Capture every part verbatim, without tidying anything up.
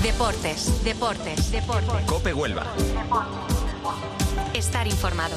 Deportes, deportes, deportes. COPE Huelva. Estar informado.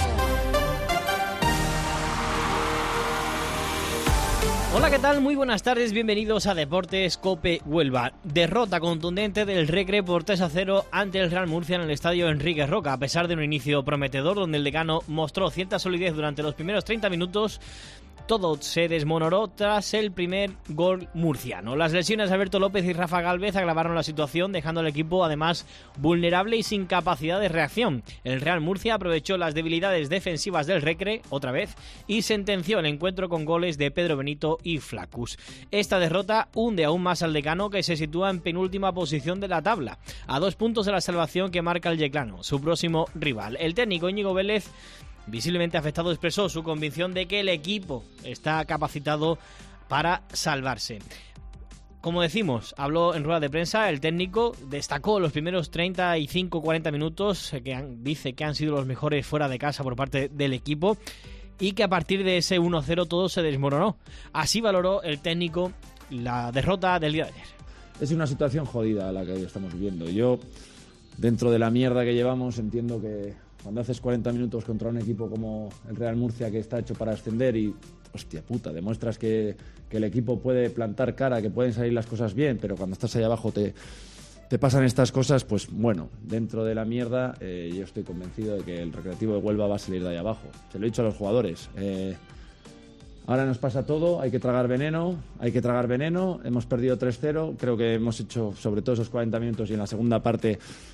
Hola, ¿qué tal? Muy buenas tardes, bienvenidos a Deportes COPE Huelva. Derrota contundente del Recre por tres a cero ante el Real Murcia en el estadio Enrique Roca, a pesar de un inicio prometedor donde el decano mostró cierta solidez durante los primeros treinta minutos. Todo se desmoronó tras el primer gol murciano. Las lesiones de Alberto López y Rafa Gálvez agravaron la situación, dejando al equipo además vulnerable y sin capacidad de reacción. El Real Murcia aprovechó las debilidades defensivas del Recre, otra vez, y sentenció el encuentro con goles de Pedro Benito y Flacus. Esta derrota hunde aún más al decano, que se sitúa en penúltima posición de la tabla, a dos puntos de la salvación que marca el yeclano, su próximo rival. El técnico Íñigo Vélez, visiblemente afectado, expresó su convicción de que el equipo está capacitado para salvarse. Como decimos, habló en rueda de prensa, el técnico destacó los primeros treinta y cinco a cuarenta minutos, que han, dice que han sido los mejores fuera de casa por parte del equipo, y que a partir de ese uno cero todo se desmoronó. Así valoró el técnico la derrota del día de ayer. Es una situación jodida la que estamos viviendo. Yo, dentro de la mierda que llevamos, entiendo que cuando haces cuarenta minutos contra un equipo como el Real Murcia, que está hecho para ascender, y, hostia puta, demuestras que, que el equipo puede plantar cara, que pueden salir las cosas bien, pero cuando estás ahí abajo te, te pasan estas cosas, pues bueno, dentro de la mierda, eh, yo estoy convencido de que el Recreativo de Huelva va a salir de ahí abajo. Se lo he dicho a los jugadores. Eh, ahora nos pasa todo, hay que tragar veneno, hay que tragar veneno, hemos perdido tres cero, creo que hemos hecho sobre todo esos cuarenta minutos y en la segunda parte,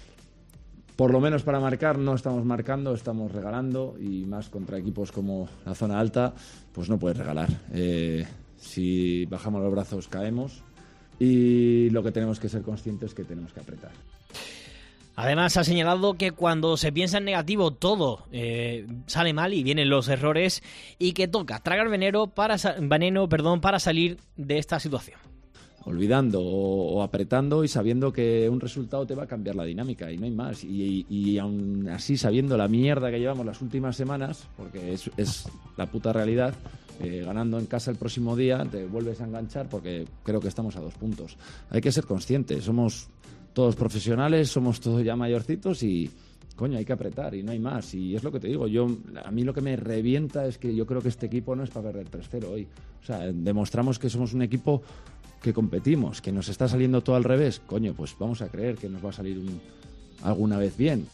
por lo menos para marcar, no estamos marcando, estamos regalando, y más contra equipos como la zona alta, pues no puedes regalar. Eh, si bajamos los brazos caemos, y lo que tenemos que ser conscientes es que tenemos que apretar. Además, ha señalado que cuando se piensa en negativo todo eh, sale mal y vienen los errores, y que toca tragar veneno para, veneno, perdón, para salir de esta situación. Olvidando o, o apretando y sabiendo que un resultado te va a cambiar la dinámica, y no hay más. Y, y, y aún así, sabiendo la mierda que llevamos las últimas semanas, porque es, es la puta realidad, eh, ganando en casa el próximo día te vuelves a enganchar, porque creo que estamos a dos puntos. Hay que ser conscientes, somos todos profesionales, somos todos ya mayorcitos y, coño, hay que apretar y no hay más. Y es lo que te digo, yo a mí lo que me revienta es que yo creo que este equipo no es para perder tres cero hoy. O sea, demostramos que somos un equipo que competimos, que nos está saliendo todo al revés. Coño, pues vamos a creer que nos va a salir un, alguna vez bien.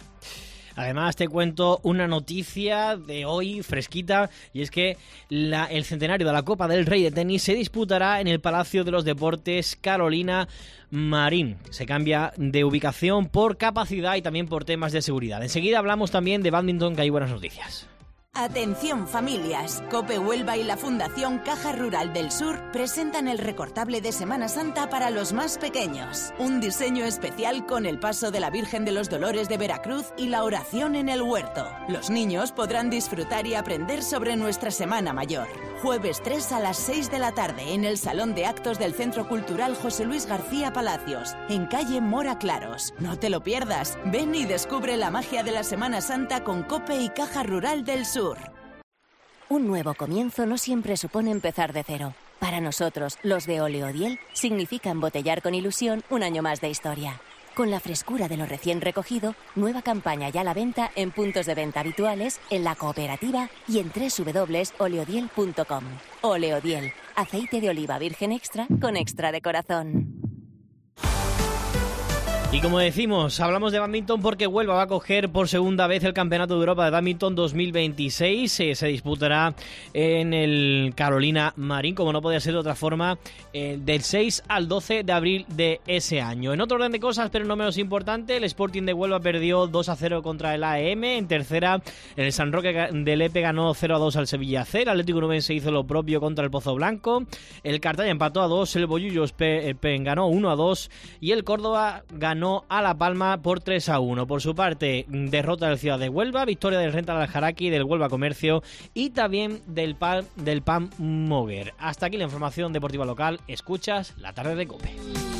Además, te cuento una noticia de hoy fresquita, y es que la, el centenario de la Copa del Rey de tenis se disputará en el Palacio de los Deportes Carolina Marín. Se cambia de ubicación por capacidad y también por temas de seguridad. Enseguida hablamos también de bádminton, que hay buenas noticias. Atención familias, COPE Huelva y la Fundación Caja Rural del Sur presentan el recortable de Semana Santa para los más pequeños. Un diseño especial con el paso de la Virgen de los Dolores de Veracruz y la oración en el huerto. Los niños podrán disfrutar y aprender sobre nuestra Semana Mayor. Jueves tres a las seis de la tarde en el Salón de Actos del Centro Cultural José Luis García Palacios, en calle Mora Claros. No te lo pierdas, ven y descubre la magia de la Semana Santa con COPE y Caja Rural del Sur. Un nuevo comienzo no siempre supone empezar de cero. Para nosotros, los de Oleodiel, significa embotellar con ilusión un año más de historia. Con la frescura de lo recién recogido, nueva campaña ya a la venta en puntos de venta habituales, en la cooperativa y en doble u doble u doble u punto oleodiel punto com. Oleodiel, aceite de oliva virgen extra con extra de corazón. Y como decimos, hablamos de bádminton porque Huelva va a coger por segunda vez el Campeonato de Europa de Bádminton dos mil veintiséis. Eh, se disputará en el Carolina Marín, como no podía ser de otra forma, eh, del seis al doce de abril de ese año. En otro orden de cosas, pero no menos importante, el Sporting de Huelva perdió dos a cero contra el A E M. En tercera, el San Roque de Lepe ganó cero a dos al Sevilla C. El Atlético Nubense hizo lo propio contra el Pozo Blanco. El Cartaya empató a dos, el Bollullos ganó uno a dos y el Córdoba ganó a La Palma por tres a uno. Por su parte, derrota del Ciudad de Huelva, victoria del Rental Aljaraki, del Huelva Comercio y también del PAN, del PAN Moguer. Hasta aquí la información deportiva local. Escuchas la tarde de COPE.